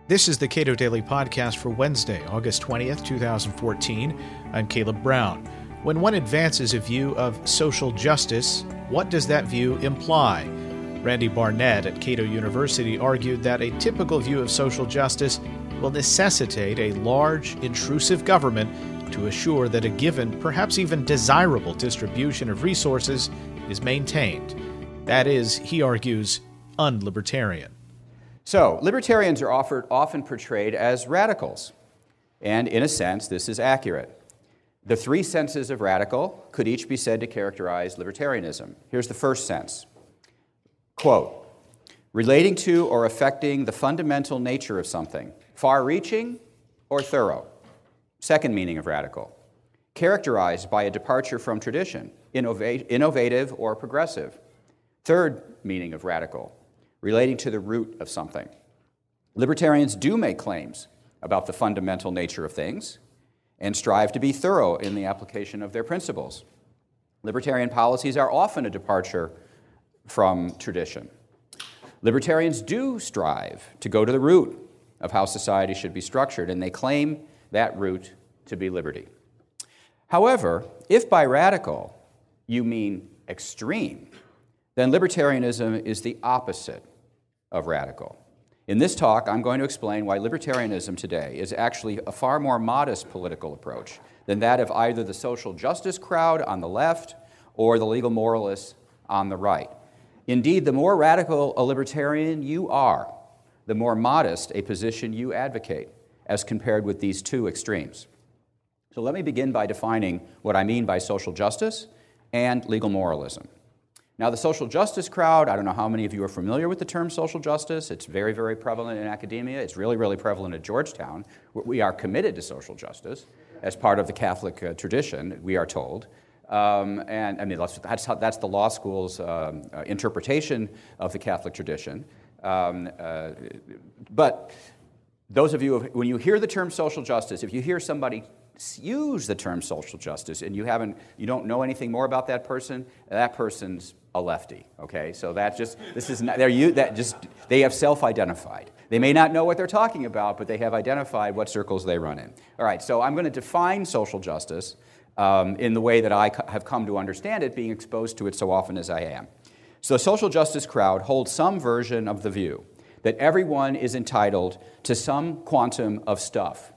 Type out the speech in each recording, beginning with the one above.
This is the Cato Daily Podcast for Wednesday, August 20th, 2014. I'm Caleb Brown. When one advances a view of social justice, what does that view imply? Randy Barnett at Cato University argued that a typical view of social justice will necessitate a large, intrusive government to assure that a given, perhaps even desirable distribution of resources is maintained. That is, he argues, unlibertarian. So, libertarians are often portrayed as radicals, and in a sense, this is accurate. The three senses of radical could each be said to characterize libertarianism. Here's the first sense. Quote, relating to or affecting the fundamental nature of something, far-reaching or thorough. Second meaning of radical, characterized by a departure from tradition, innovative or progressive. Third meaning of radical, relating to the root of something. Libertarians do make claims about the fundamental nature of things and strive to be thorough in the application of their principles. Libertarian policies are often a departure from tradition. Libertarians do strive to go to the root of how society should be structured, and they claim that root to be liberty. However, if by radical you mean extreme, then libertarianism is the opposite of radical. In this talk, I'm going to explain why libertarianism today is actually a far more modest political approach than that of either the social justice crowd on the left or the legal moralists on the right. Indeed, the more radical a libertarian you are, the more modest a position you advocate as compared with these two extremes. So let me begin by defining what I mean by social justice and legal moralism. Now, the social justice crowd, I don't know how many of you are familiar with the term social justice. It's very, very prevalent in academia. It's really, really prevalent at Georgetown. We are committed to social justice as part of the Catholic tradition, we are told. And I mean, that's the law school's interpretation of the Catholic tradition. But those of you, when you hear the term social justice, if you hear somebody use the term social justice and you don't know anything more about that person's a lefty. Okay, so they have self-identified. They may not know what they're talking about, but they have identified what circles they run in. All right, so I'm going to define social justice in the way that I have come to understand it, being exposed to it so often as I am. So the social justice crowd holds some version of the view that everyone is entitled to some quantum of stuff.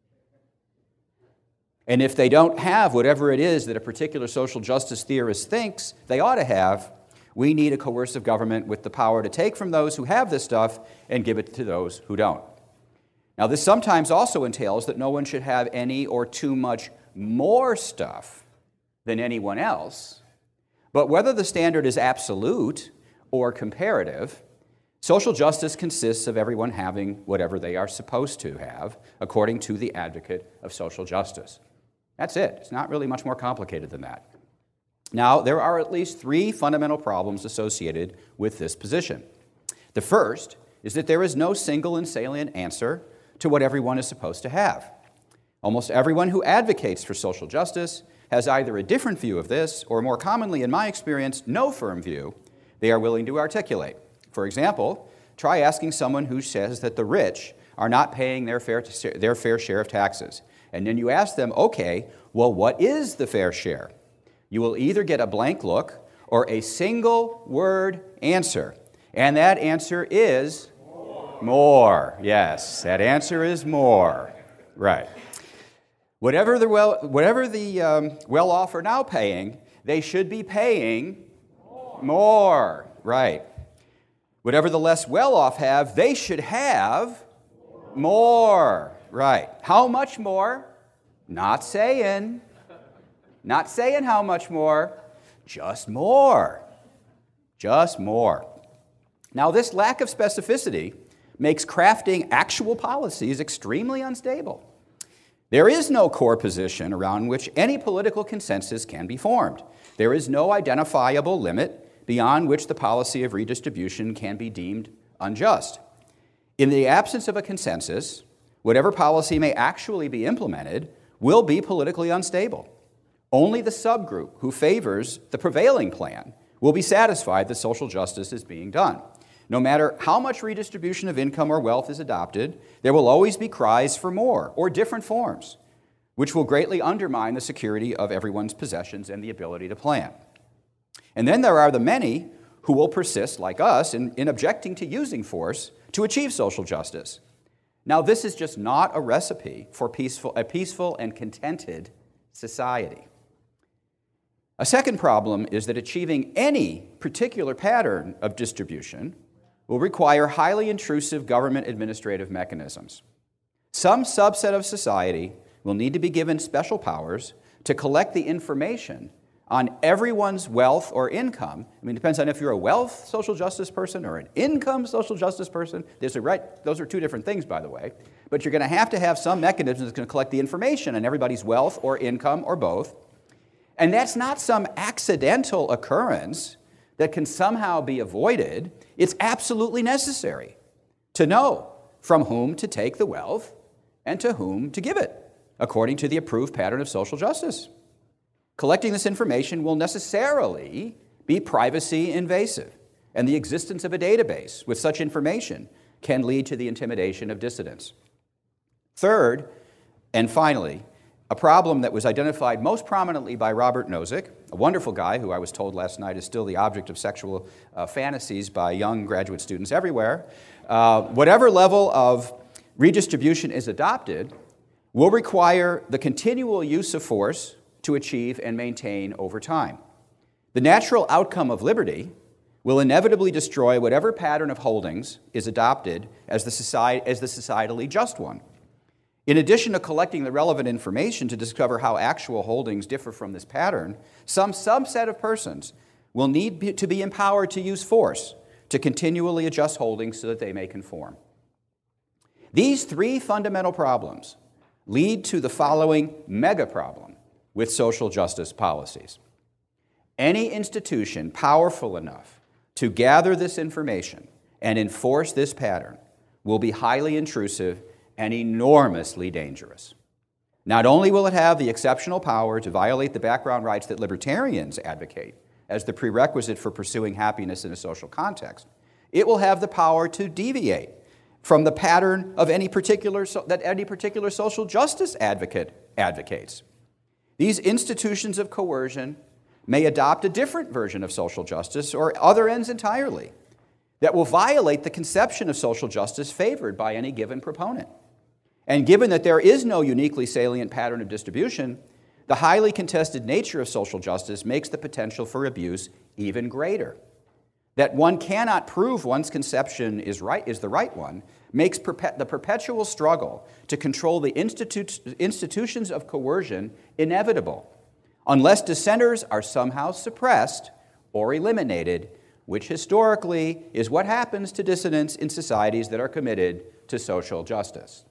And if they don't have whatever it is that a particular social justice theorist thinks they ought to have, we need a coercive government with the power to take from those who have this stuff and give it to those who don't. Now, this sometimes also entails that no one should have any or too much more stuff than anyone else. But whether the standard is absolute or comparative, social justice consists of everyone having whatever they are supposed to have, according to the advocate of social justice. That's it. It's not really much more complicated than that. Now, there are at least three fundamental problems associated with this position. The first is that there is no single and salient answer to what everyone is supposed to have. Almost everyone who advocates for social justice has either a different view of this, or more commonly, in my experience, no firm view they are willing to articulate. For example, try asking someone who says that the rich are not paying their fair share of taxes. And then you ask them, okay, well, what is the fair share? You will either get a blank look or a single word answer. And that answer is more. Yes, that answer is more. Right. Whatever the well-off are now paying, they should be paying more. Right. Whatever the less well-off have, they should have more. Right. How much more? Not saying. Not saying how much more. Just more. Just more. Now, this lack of specificity makes crafting actual policies extremely unstable. There is no core position around which any political consensus can be formed. There is no identifiable limit beyond which the policy of redistribution can be deemed unjust. In the absence of a consensus, whatever policy may actually be implemented will be politically unstable. Only the subgroup who favors the prevailing plan will be satisfied that social justice is being done. No matter how much redistribution of income or wealth is adopted, there will always be cries for more or different forms, which will greatly undermine the security of everyone's possessions and the ability to plan. And then there are the many who will persist, like us, in objecting to using force to achieve social justice. Now, this is just not a recipe for a peaceful and contented society. A second problem is that achieving any particular pattern of distribution will require highly intrusive government administrative mechanisms. Some subset of society will need to be given special powers to collect the information on everyone's wealth or income. I mean, it depends on if you're a wealth social justice person or an income social justice person. Those are two different things, by the way. But you're going to have some mechanism that's going to collect the information on everybody's wealth or income or both. And that's not some accidental occurrence that can somehow be avoided. It's absolutely necessary to know from whom to take the wealth and to whom to give it, according to the approved pattern of social justice. Collecting this information will necessarily be privacy invasive, and the existence of a database with such information can lead to the intimidation of dissidents. Third, and finally, a problem that was identified most prominently by Robert Nozick, a wonderful guy who I was told last night is still the object of sexual fantasies by young graduate students everywhere. Whatever level of redistribution is adopted will require the continual use of force to achieve and maintain over time. The natural outcome of liberty will inevitably destroy whatever pattern of holdings is adopted as the societally just one. In addition to collecting the relevant information to discover how actual holdings differ from this pattern, some subset of persons will need to be empowered to use force to continually adjust holdings so that they may conform. These three fundamental problems lead to the following mega problem with social justice policies. Any institution powerful enough to gather this information and enforce this pattern will be highly intrusive and enormously dangerous. Not only will it have the exceptional power to violate the background rights that libertarians advocate as the prerequisite for pursuing happiness in a social context, it will have the power to deviate from the pattern of any particular social justice advocate advocates. These institutions of coercion may adopt a different version of social justice or other ends entirely that will violate the conception of social justice favored by any given proponent. And given that there is no uniquely salient pattern of distribution, the highly contested nature of social justice makes the potential for abuse even greater. That one cannot prove one's conception is the right one makes the perpetual struggle to control the institutions of coercion inevitable, unless dissenters are somehow suppressed or eliminated, which historically is what happens to dissidents in societies that are committed to social justice.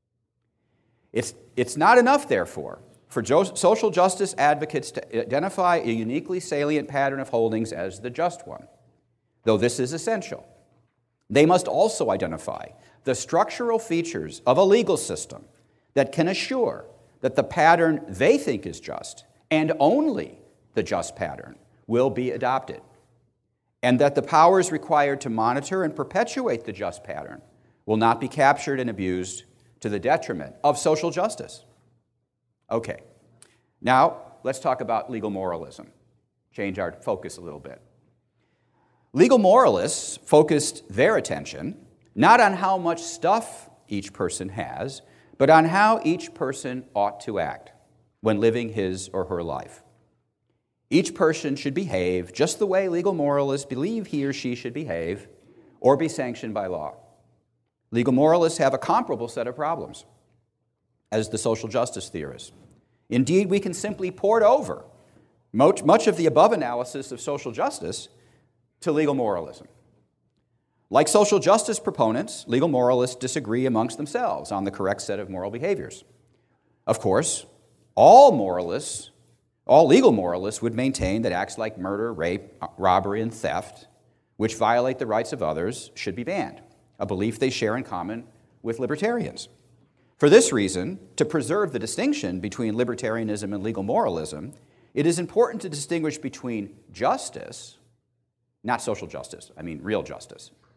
It's not enough, therefore, for social justice advocates to identify a uniquely salient pattern of holdings as the just one, though this is essential. They must also identify the structural features of a legal system that can assure that the pattern they think is just, and only the just pattern, will be adopted, and that the powers required to monitor and perpetuate the just pattern will not be captured and abused to the detriment of social justice. Okay, now let's talk about legal moralism. Change our focus a little bit. Legal moralists focused their attention not on how much stuff each person has, but on how each person ought to act when living his or her life. Each person should behave just the way legal moralists believe he or she should behave or be sanctioned by law. Legal moralists have a comparable set of problems as the social justice theorists. Indeed, we can simply port over much of the above analysis of social justice to legal moralism. Like social justice proponents, legal moralists disagree amongst themselves on the correct set of moral behaviors. Of course, all legal moralists would maintain that acts like murder, rape, robbery, and theft, which violate the rights of others, should be banned, a belief they share in common with libertarians. For this reason, to preserve the distinction between libertarianism and legal moralism, it is important to distinguish between justice, not social justice, I mean real justice,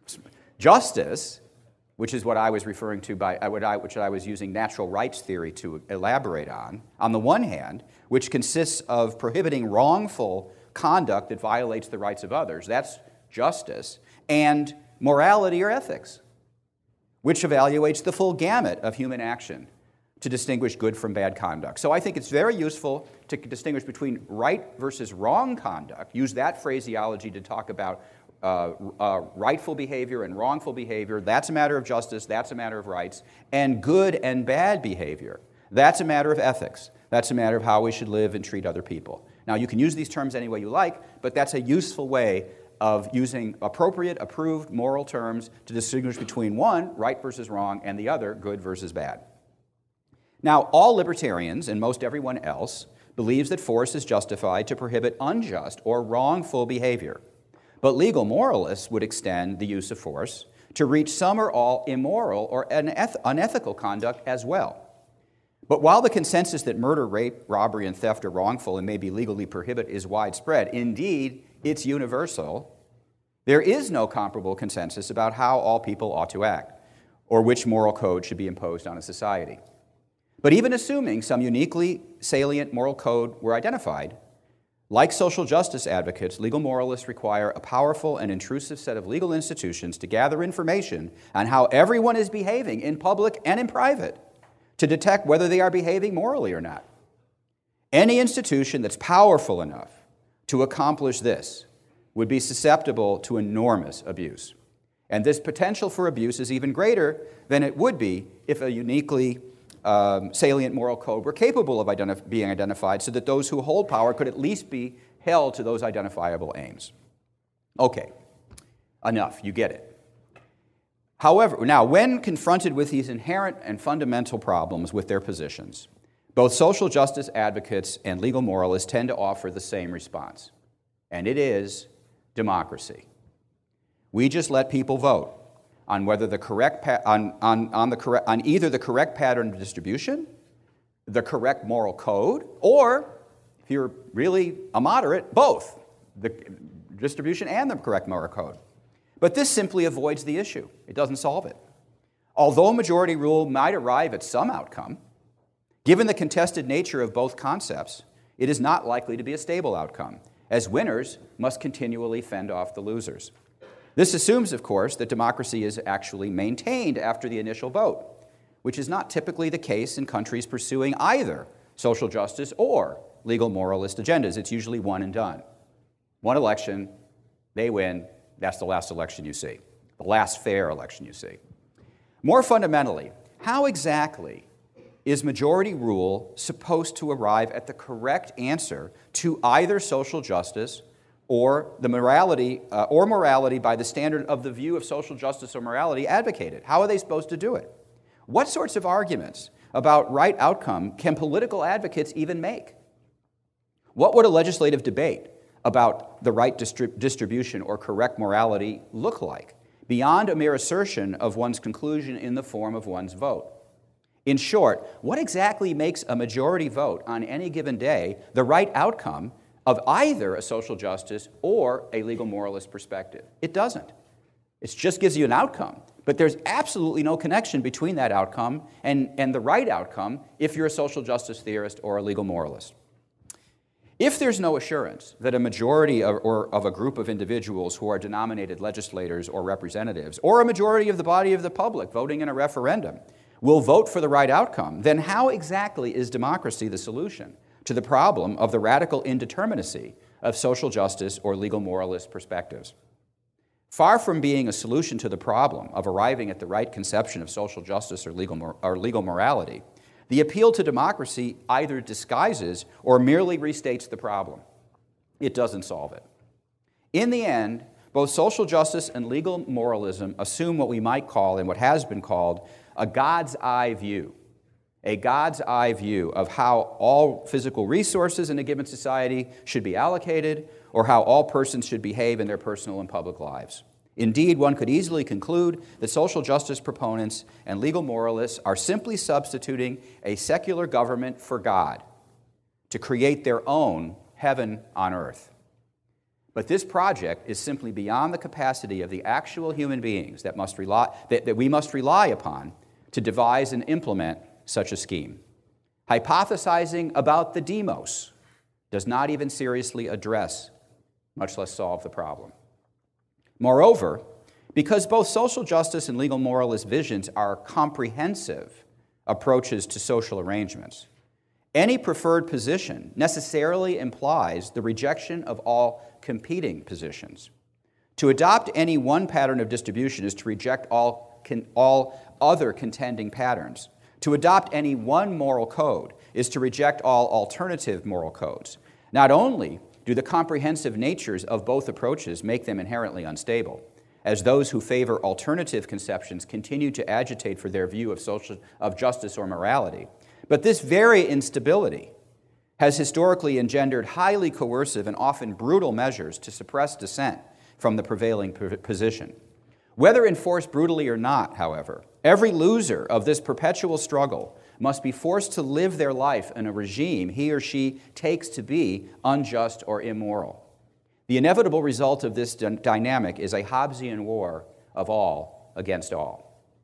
Justice, which is what I was referring to which I was using natural rights theory to elaborate on the one hand, which consists of prohibiting wrongful conduct that violates the rights of others, that's justice, and morality or ethics, which evaluates the full gamut of human action to distinguish good from bad conduct. So I think it's very useful to distinguish between right versus wrong conduct, use that phraseology to talk about rightful behavior and wrongful behavior. That's a matter of justice, that's a matter of rights, and good and bad behavior. That's a matter of ethics. That's a matter of how we should live and treat other people. Now, you can use these terms any way you like, but that's a useful way of using appropriate, approved moral terms to distinguish between one, right versus wrong, and the other, good versus bad. Now, all libertarians, and most everyone else, believes that force is justified to prohibit unjust or wrongful behavior. But legal moralists would extend the use of force to reach some or all immoral or unethical conduct as well. But while the consensus that murder, rape, robbery, and theft are wrongful and may be legally prohibited is widespread, indeed, it's universal, there is no comparable consensus about how all people ought to act or which moral code should be imposed on a society. But even assuming some uniquely salient moral code were identified, like social justice advocates, legal moralists require a powerful and intrusive set of legal institutions to gather information on how everyone is behaving in public and in private to detect whether they are behaving morally or not. Any institution that's powerful enough to accomplish this would be susceptible to enormous abuse. And this potential for abuse is even greater than it would be if a uniquely salient moral code were capable of being identified so that those who hold power could at least be held to those identifiable aims. Okay, enough, you get it. However, now, when confronted with these inherent and fundamental problems with their positions, both social justice advocates and legal moralists tend to offer the same response, and it is democracy. We just let people vote on whether the correct on either the correct pattern of distribution, the correct moral code, or if you're really a moderate, both the distribution and the correct moral code. But this simply avoids the issue. It doesn't solve it. Although a majority rule might arrive at some outcome, given the contested nature of both concepts, it is not likely to be a stable outcome, as winners must continually fend off the losers. This assumes, of course, that democracy is actually maintained after the initial vote, which is not typically the case in countries pursuing either social justice or legal moralist agendas. It's usually one and done. One election, they win, that's the last election you see, the last fair election you see. More fundamentally, how exactly is majority rule supposed to arrive at the correct answer to either social justice or the morality by the standard of the view of social justice or morality advocated? How are they supposed to do it? What sorts of arguments about right outcome can political advocates even make? What would a legislative debate about the right distribution or correct morality look like, beyond a mere assertion of one's conclusion in the form of one's vote? In short, what exactly makes a majority vote on any given day the right outcome of either a social justice or a legal moralist perspective? It doesn't. It just gives you an outcome. But there's absolutely no connection between that outcome and the right outcome if you're a social justice theorist or a legal moralist. If there's no assurance that a majority of a group of individuals who are denominated legislators or representatives, or a majority of the body of the public voting in a referendum, will vote for the right outcome, then how exactly is democracy the solution to the problem of the radical indeterminacy of social justice or legal moralist perspectives? Far from being a solution to the problem of arriving at the right conception of social justice or legal morality, the appeal to democracy either disguises or merely restates the problem. It doesn't solve it. In the end, both social justice and legal moralism assume what we might call, and what has been called, a God's eye view. A God's eye view of how all physical resources in a given society should be allocated, or how all persons should behave in their personal and public lives. Indeed, one could easily conclude that social justice proponents and legal moralists are simply substituting a secular government for God to create their own heaven on earth. But this project is simply beyond the capacity of the actual human beings that we must rely upon to devise and implement such a scheme. Hypothesizing about the demos does not even seriously address, much less solve, the problem. Moreover, because both social justice and legal moralist visions are comprehensive approaches to social arrangements, any preferred position necessarily implies the rejection of all competing positions. To adopt any one pattern of distribution is to reject all other contending patterns. To adopt any one moral code is to reject all alternative moral codes. Not only do the comprehensive natures of both approaches make them inherently unstable, as those who favor alternative conceptions continue to agitate for their view of justice or morality, but this very instability has historically engendered highly coercive and often brutal measures to suppress dissent from the prevailing position. Whether enforced brutally or not, however, every loser of this perpetual struggle must be forced to live their life in a regime he or she takes to be unjust or immoral. The inevitable result of this dynamic is a Hobbesian war of all against all.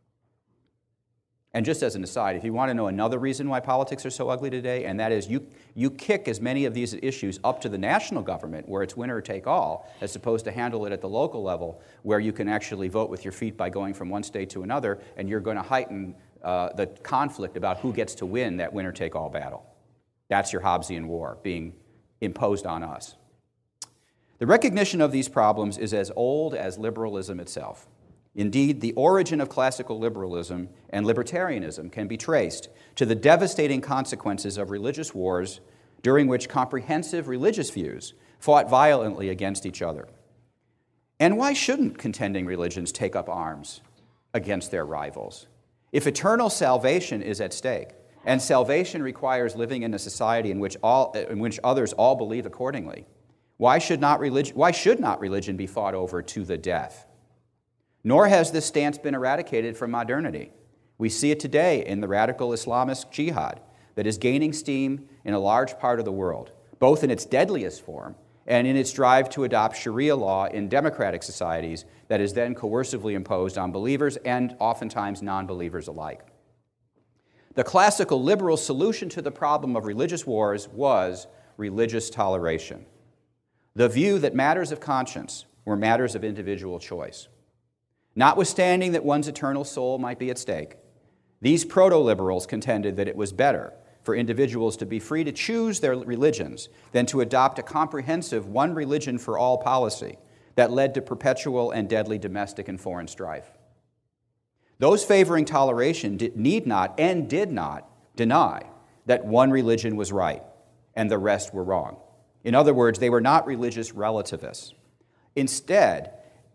And just as an aside, if you want to know another reason why politics are so ugly today, and that is you kick as many of these issues up to the national government where it's winner take all, as opposed to handle it at the local level where you can actually vote with your feet by going from one state to another, and you're going to heighten the conflict about who gets to win that winner take all battle. That's your Hobbesian war being imposed on us. The recognition of these problems is as old as liberalism itself. Indeed, the origin of classical liberalism and libertarianism can be traced to the devastating consequences of religious wars during which comprehensive religious views fought violently against each other. And why shouldn't contending religions take up arms against their rivals? If eternal salvation is at stake, and salvation requires living in a society in which others all believe accordingly, why should not religion be fought over to the death? Nor has this stance been eradicated from modernity. We see it today in the radical Islamist jihad that is gaining steam in a large part of the world, both in its deadliest form and in its drive to adopt Sharia law in democratic societies that is then coercively imposed on believers and oftentimes non-believers alike. The classical liberal solution to the problem of religious wars was religious toleration, the view that matters of conscience were matters of individual choice. Notwithstanding that one's eternal soul might be at stake, these proto-liberals contended that it was better for individuals to be free to choose their religions than to adopt a comprehensive one religion for all policy that led to perpetual and deadly domestic and foreign strife. Those favoring toleration need not and did not deny that one religion was right and the rest were wrong. In other words, they were not religious relativists. Instead,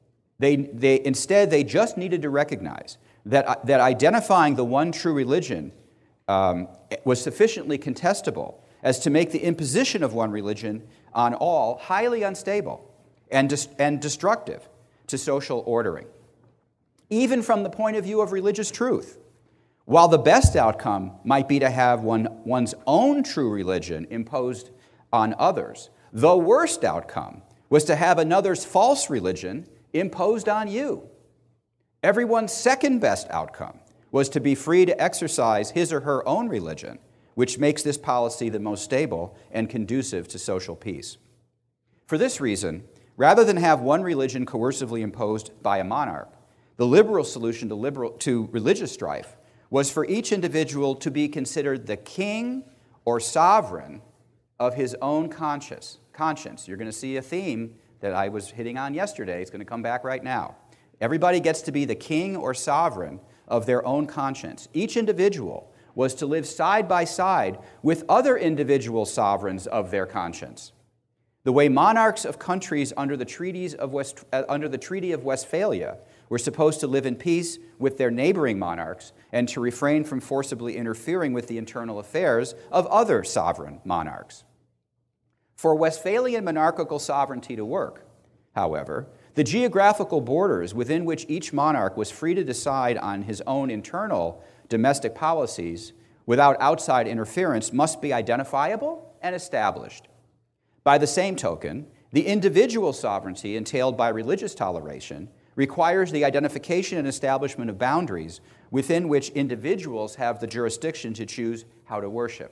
they just needed to recognize that identifying the one true religion was sufficiently contestable as to make the imposition of one religion on all highly unstable and destructive to social ordering. Even from the point of view of religious truth, while the best outcome might be to have one's own true religion imposed on others, the worst outcome was to have another's false religion imposed on you. Everyone's second best outcome was to be free to exercise his or her own religion, which makes this policy the most stable and conducive to social peace. For this reason, rather than have one religion coercively imposed by a monarch, the liberal solution to religious strife was for each individual to be considered the king or sovereign of his own conscience. You're going to see a theme that I was hitting on yesterday. It's going to come back right now. Everybody gets to be the king or sovereign of their own conscience. Each individual was to live side by side with other individual sovereigns of their conscience. The way monarchs of countries under the Treaty of Westphalia were supposed to live in peace with their neighboring monarchs and to refrain from forcibly interfering with the internal affairs of other sovereign monarchs. For Westphalian monarchical sovereignty to work, however, the geographical borders within which each monarch was free to decide on his own internal domestic policies without outside interference must be identifiable and established. By the same token, The individual sovereignty entailed by religious toleration requires the identification and establishment of boundaries within which individuals have the jurisdiction to choose how to worship.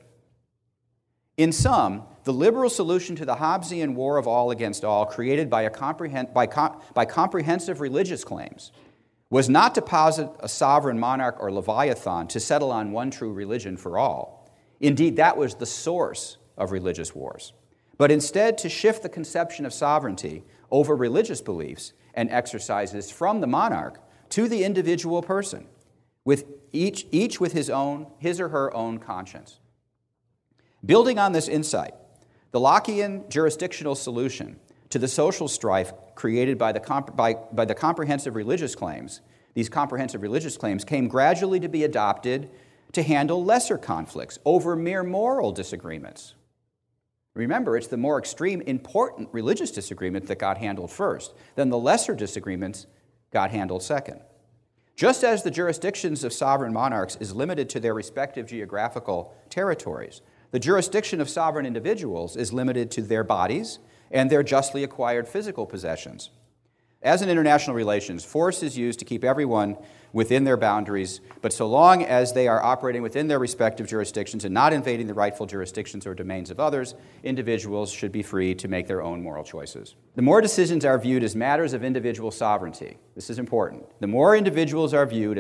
In sum, the liberal solution to the Hobbesian war of all against all created by comprehensive religious claims was not to posit a sovereign monarch or leviathan to settle on one true religion for all. Indeed, that was the source of religious wars. But instead to shift the conception of sovereignty over religious beliefs and exercises from the monarch to the individual person, with each with his or her own conscience. Building on this insight, the Lockean jurisdictional solution to the social strife created by the comprehensive religious claims, these comprehensive religious claims came gradually to be adopted to handle lesser conflicts over mere moral disagreements. Remember, it's the more extreme, important religious disagreement that got handled first. Then the lesser disagreements got handled second. Just as the jurisdictions of sovereign monarchs is limited to their respective geographical territories, the jurisdiction of sovereign individuals is limited to their bodies and their justly acquired physical possessions. As in international relations, force is used to keep everyone within their boundaries, but so long as they are operating within their respective jurisdictions and not invading the rightful jurisdictions or domains of others, individuals should be free to make their own moral choices. The more decisions are viewed as matters of individual sovereignty, this is important, the more individual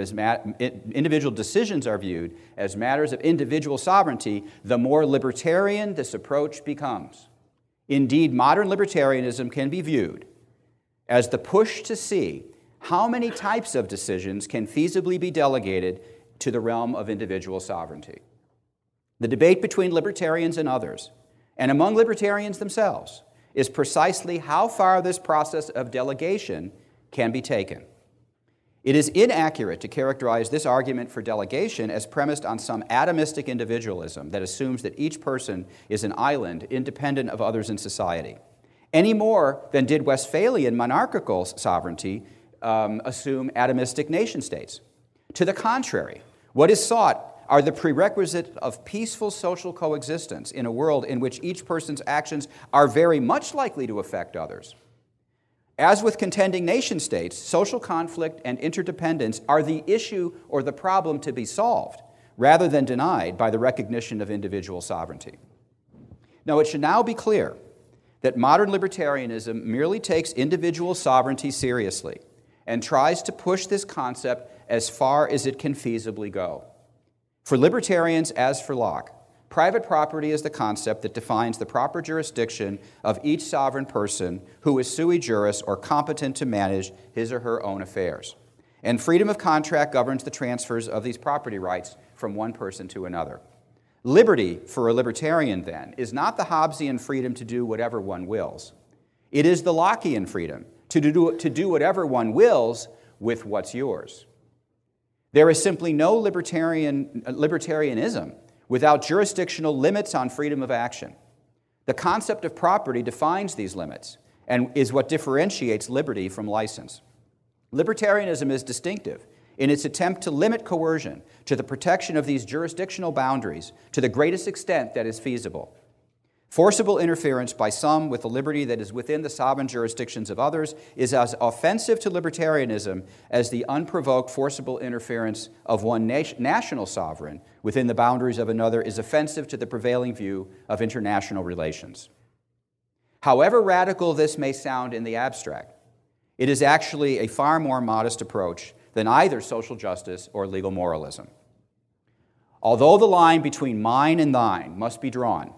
decisions are viewed as matters of individual sovereignty, the more libertarian this approach becomes. Indeed, modern libertarianism can be viewed as the push to see how many types of decisions can feasibly be delegated to the realm of individual sovereignty. The debate between libertarians and others, and among libertarians themselves, is precisely how far this process of delegation can be taken. It is inaccurate to characterize this argument for delegation as premised on some atomistic individualism that assumes that each person is an island independent of others in society, any more than did Westphalian monarchical sovereignty assume atomistic nation-states. To the contrary, what is sought are the prerequisite of peaceful social coexistence in a world in which each person's actions are very much likely to affect others. As with contending nation-states, social conflict and interdependence are the issue or the problem to be solved, rather than denied by the recognition of individual sovereignty. Now, it should now be clear that modern libertarianism merely takes individual sovereignty seriously and tries to push this concept as far as it can feasibly go. For libertarians, as for Locke, private property is the concept that defines the proper jurisdiction of each sovereign person who is sui juris or competent to manage his or her own affairs. And freedom of contract governs the transfers of these property rights from one person to another. Liberty, for a libertarian, then, is not the Hobbesian freedom to do whatever one wills. It is the Lockean freedom to do whatever one wills with what's yours. There is simply no libertarianism without jurisdictional limits on freedom of action. The concept of property defines these limits and is what differentiates liberty from license. Libertarianism is distinctive in its attempt to limit coercion to the protection of these jurisdictional boundaries to the greatest extent that is feasible. Forcible interference by some with the liberty that is within the sovereign jurisdictions of others is as offensive to libertarianism as the unprovoked forcible interference of one national sovereign within the boundaries of another is offensive to the prevailing view of international relations. However radical this may sound in the abstract, it is actually a far more modest approach than either social justice or legal moralism. Although the line between mine and thine must be drawn,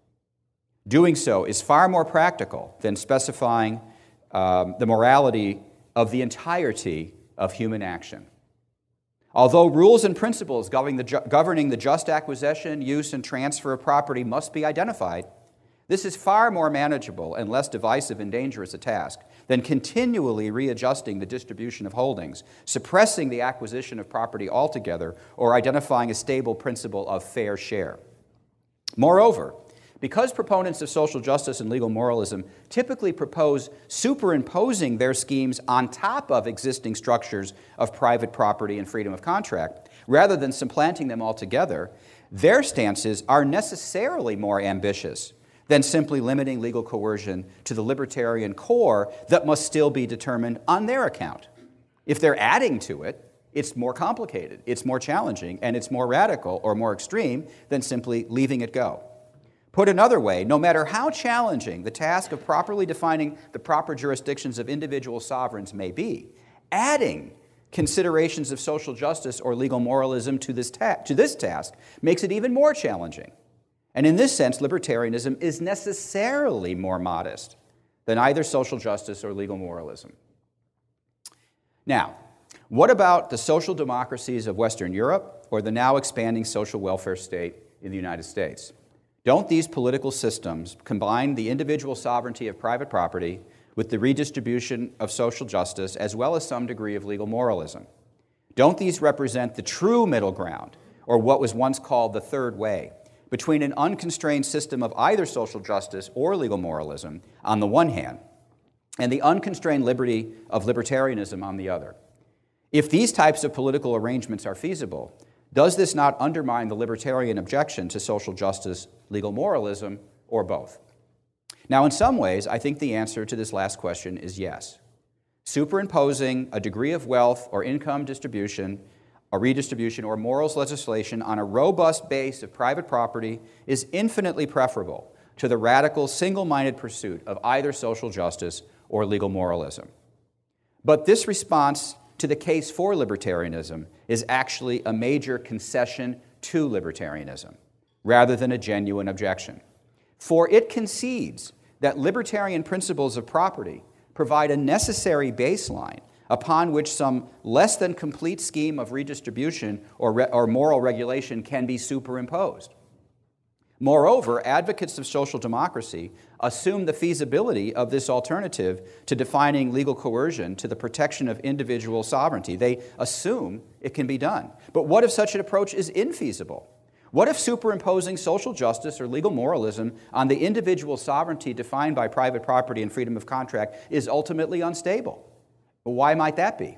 doing so is far more practical than specifying the morality of the entirety of human action. Although rules and principles governing the just acquisition, use, and transfer of property must be identified, this is far more manageable and less divisive and dangerous a task than continually readjusting the distribution of holdings, suppressing the acquisition of property altogether, or identifying a stable principle of fair share. Moreover, because proponents of social justice and legal moralism typically propose superimposing their schemes on top of existing structures of private property and freedom of contract, rather than supplanting them altogether, their stances are necessarily more ambitious than simply limiting legal coercion to the libertarian core that must still be determined on their account. If they're adding to it, it's more complicated, it's more challenging, and it's more radical or more extreme than simply leaving it go. Put another way, no matter how challenging the task of properly defining the proper jurisdictions of individual sovereigns may be, adding considerations of social justice or legal moralism to this task makes it even more challenging. And in this sense, libertarianism is necessarily more modest than either social justice or legal moralism. Now, what about the social democracies of Western Europe or the now expanding social welfare state in the United States? Don't these political systems combine the individual sovereignty of private property with the redistribution of social justice as well as some degree of legal moralism? Don't these represent the true middle ground, or what was once called the third way, between an unconstrained system of either social justice or legal moralism on the one hand, and the unconstrained liberty of libertarianism on the other? If these types of political arrangements are feasible, does this not undermine the libertarian objection to social justice, legal moralism, or both? Now, in some ways, I think the answer to this last question is yes. Superimposing a degree of wealth or income distribution, a redistribution, or morals legislation on a robust base of private property is infinitely preferable to the radical, single-minded pursuit of either social justice or legal moralism. But this response to the case for libertarianism is actually a major concession to libertarianism, rather than a genuine objection. For it concedes that libertarian principles of property provide a necessary baseline upon which some less than complete scheme of redistribution or moral regulation can be superimposed. Moreover, advocates of social democracy assume the feasibility of this alternative to defining legal coercion to the protection of individual sovereignty. They assume it can be done. But what if such an approach is infeasible? What if superimposing social justice or legal moralism on the individual sovereignty defined by private property and freedom of contract is ultimately unstable? Well, why might that be?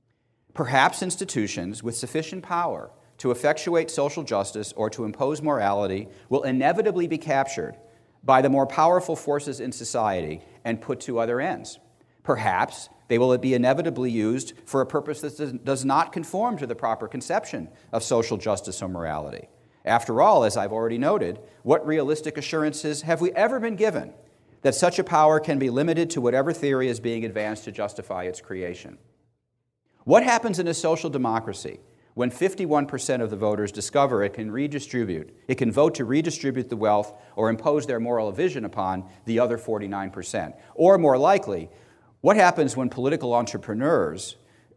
Perhaps institutions with sufficient power to effectuate social justice or to impose morality will inevitably be captured by the more powerful forces in society and put to other ends. Perhaps they will be inevitably used for a purpose that does not conform to the proper conception of social justice or morality. After all, as I've already noted, what realistic assurances have we ever been given that such a power can be limited to whatever theory is being advanced to justify its creation? What happens in a social democracy when 51% of the voters discover it can vote to redistribute the wealth or impose their moral vision upon the other 49%? Or more likely, what happens when political entrepreneurs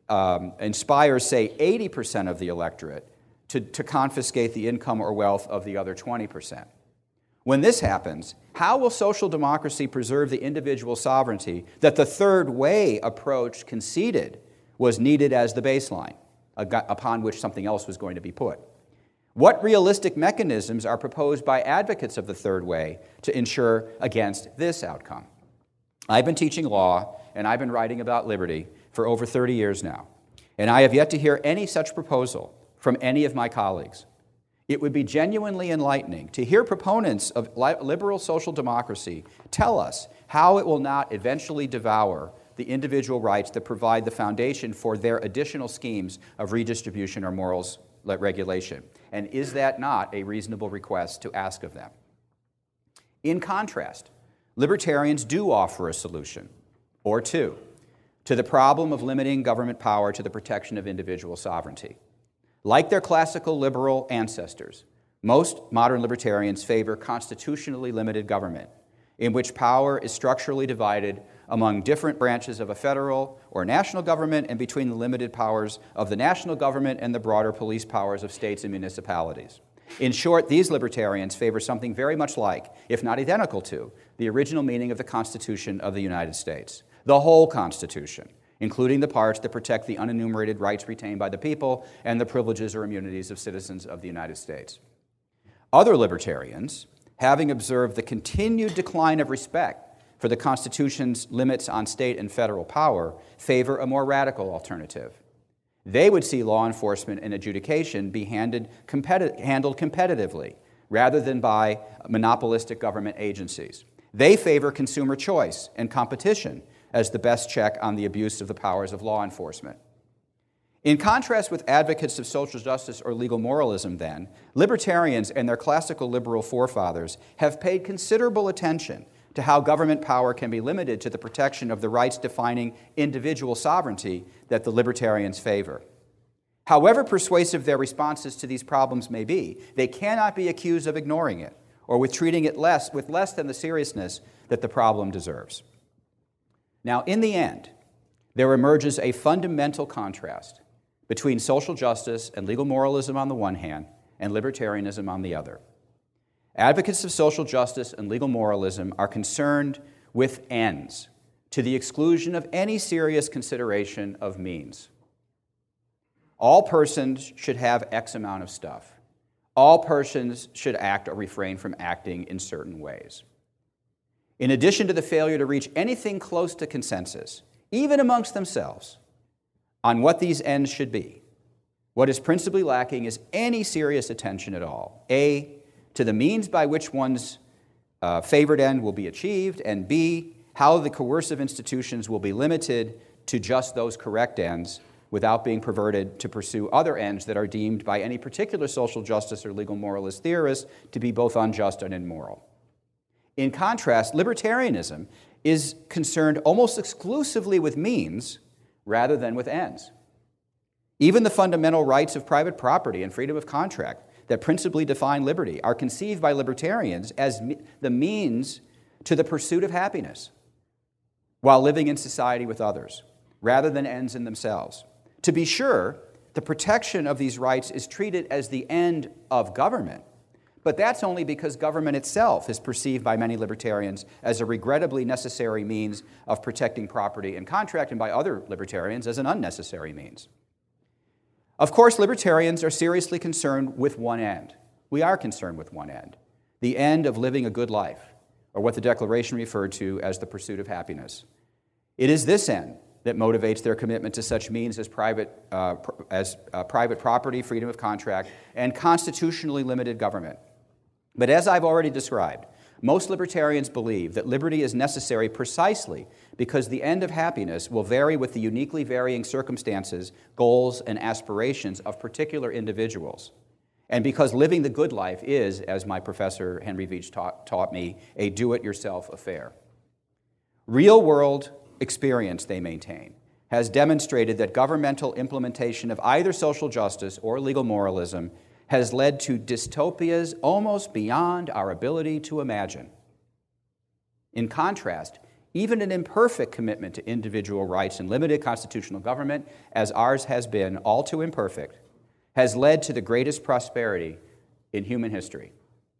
inspire, say, 80% of the electorate to confiscate the income or wealth of the other 20%? When this happens, how will social democracy preserve the individual sovereignty that the third way approach conceded was needed as the baseline upon which something else was going to be put? What realistic mechanisms are proposed by advocates of the third way to ensure against this outcome? I've been teaching law and I've been writing about liberty for over 30 years now, and I have yet to hear any such proposal from any of my colleagues. It would be genuinely enlightening to hear proponents of liberal social democracy tell us how it will not eventually devour the individual rights that provide the foundation for their additional schemes of redistribution or morals regulation. And is that not a reasonable request to ask of them? In contrast, libertarians do offer a solution, or two, to the problem of limiting government power to the protection of individual sovereignty. Like their classical liberal ancestors, most modern libertarians favor constitutionally limited government, in which power is structurally divided among different branches of a federal or national government and between the limited powers of the national government and the broader police powers of states and municipalities. In short, these libertarians favor something very much like, if not identical to, the original meaning of the Constitution of the United States, the whole Constitution, including the parts that protect the unenumerated rights retained by the people and the privileges or immunities of citizens of the United States. Other libertarians, having observed the continued decline of respect for the Constitution's limits on state and federal power, favor a more radical alternative. They would see law enforcement and adjudication be handled competitively rather than by monopolistic government agencies. They favor consumer choice and competition as the best check on the abuse of the powers of law enforcement. In contrast with advocates of social justice or legal moralism, then, libertarians and their classical liberal forefathers have paid considerable attention to how government power can be limited to the protection of the rights defining individual sovereignty that the libertarians favor. However persuasive their responses to these problems may be, they cannot be accused of ignoring it or with treating it with less than the seriousness that the problem deserves. Now, in the end, there emerges a fundamental contrast between social justice and legal moralism on the one hand and libertarianism on the other. Advocates of social justice and legal moralism are concerned with ends to the exclusion of any serious consideration of means. All persons should have X amount of stuff. All persons should act or refrain from acting in certain ways. In addition to the failure to reach anything close to consensus, even amongst themselves, on what these ends should be, what is principally lacking is any serious attention at all, A, to the means by which one's favored end will be achieved, and B, how the coercive institutions will be limited to just those correct ends without being perverted to pursue other ends that are deemed by any particular social justice or legal moralist theorist to be both unjust and immoral. In contrast, libertarianism is concerned almost exclusively with means rather than with ends. Even the fundamental rights of private property and freedom of contract that principally define liberty are conceived by libertarians as the means to the pursuit of happiness while living in society with others, rather than ends in themselves. To be sure, the protection of these rights is treated as the end of government, but that's only because government itself is perceived by many libertarians as a regrettably necessary means of protecting property and contract, and by other libertarians as an unnecessary means. Of course, libertarians are seriously concerned with one end. We are concerned with one end, the end of living a good life, or what the Declaration referred to as the pursuit of happiness. It is this end that motivates their commitment to such means as private property, freedom of contract, and constitutionally limited government. But as I've already described, most libertarians believe that liberty is necessary precisely because the end of happiness will vary with the uniquely varying circumstances, goals, and aspirations of particular individuals. And because living the good life is, as my professor Henry Veach taught me, a do-it-yourself affair. Real-world experience, they maintain, has demonstrated that governmental implementation of either social justice or legal moralism has led to dystopias almost beyond our ability to imagine. In contrast, even an imperfect commitment to individual rights and limited constitutional government, as ours has been, all too imperfect, has led to the greatest prosperity in human history.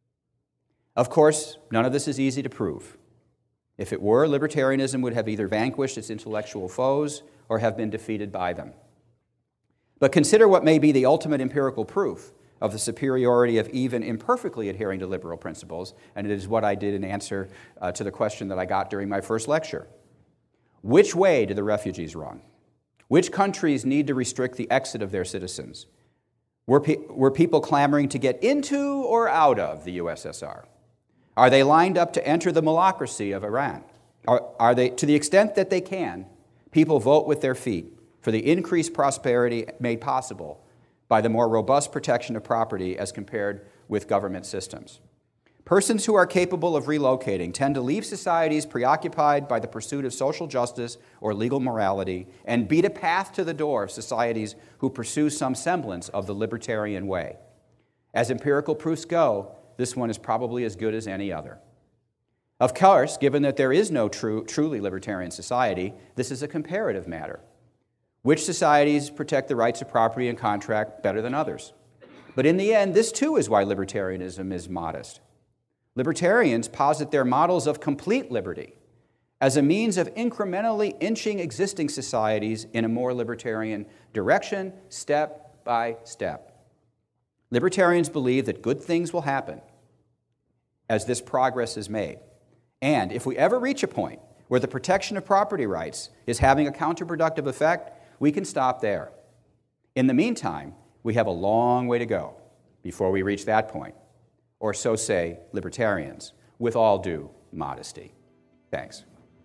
Of course, none of this is easy to prove. If it were, libertarianism would have either vanquished its intellectual foes or have been defeated by them. But consider what may be the ultimate empirical proof of the superiority of even imperfectly adhering to liberal principles, and it is what I did in answer to the question that I got during my first lecture. Which way do the refugees run? Which countries need to restrict the exit of their citizens? Were people clamoring to get into or out of the USSR? Are they lined up to enter the malacracy of Iran? Are they, to the extent that they can, people vote with their feet for the increased prosperity made possible by the more robust protection of property as compared with government systems? Persons who are capable of relocating tend to leave societies preoccupied by the pursuit of social justice or legal morality and beat a path to the door of societies who pursue some semblance of the libertarian way. As empirical proofs go, this one is probably as good as any other. Of course, given that there is no truly libertarian society, this is a comparative matter. Which societies protect the rights of property and contract better than others? But in the end, this too is why libertarianism is modest. Libertarians posit their models of complete liberty as a means of incrementally inching existing societies in a more libertarian direction, step by step. Libertarians believe that good things will happen as this progress is made. And if we ever reach a point where the protection of property rights is having a counterproductive effect, we can stop there. In the meantime, we have a long way to go before we reach that point. or so say libertarians, with all due modesty. Thanks.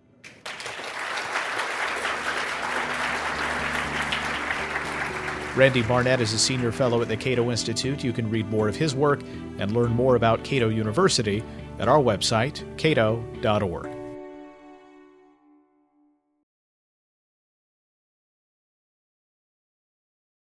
Randy Barnett is a senior fellow at the Cato Institute. You can read more of his work and learn more about Cato University at our website, cato.org.